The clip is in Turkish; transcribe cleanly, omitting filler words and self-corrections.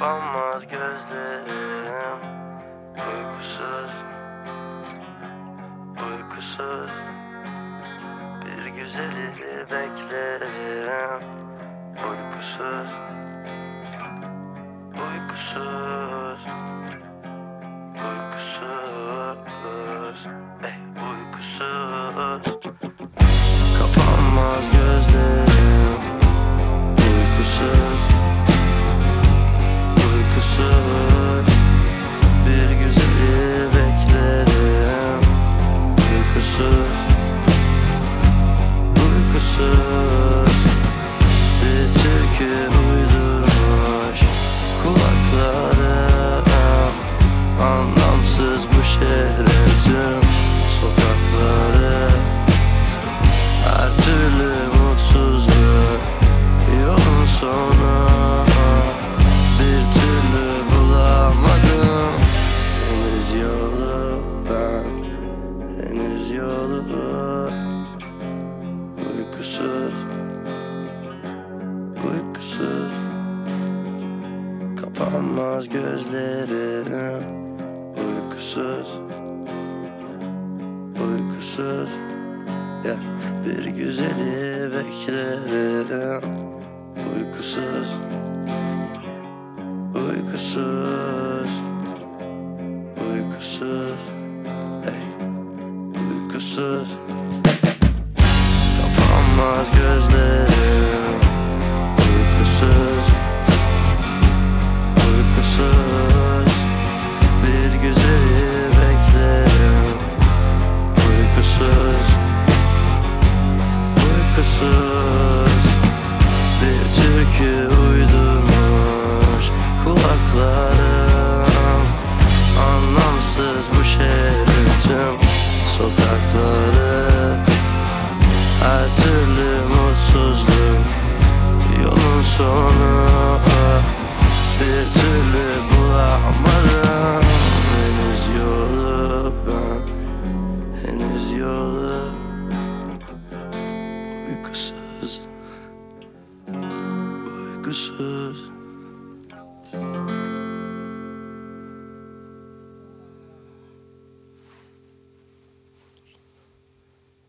Kapanmaz gözlerim, uykusuz, uykusuz. Bir güzeli beklerim, uykusuz, uykusuz, uykusuz, uykusuz. Kapanmaz gözlerim, uykusuz, uykusuz. Bir güzeli beklerim, uykusuz, uykusuz. Bir türkü uydurmuş kulaklarım, anlamsız bu şehrin tüm sokakları. Her türlü mutsuzluk yolun sonu, bir türlü bulamadım henüz yolu. Ben henüz yolu. Uykusuz, uykusuz. Kapanmaz gözlerim, uykusuz, uykusuz. Ya bir güzeli beklerim, uykusuz, uykusuz, uykusuz, uykusuz. Kapanmaz gözlerim, uykusuz, uykusuz. Bir güzeli beklerim, uykusuz, uykusuz. Bir türkü uydurmuş kulaklarım, anlamsız bu şehrin tüm sokakları. Her türlü mutsuzluk yolun sonu, bir türlü bulamadım henüz yolu. Ben henüz yolu. Uykusuz, uykusuz.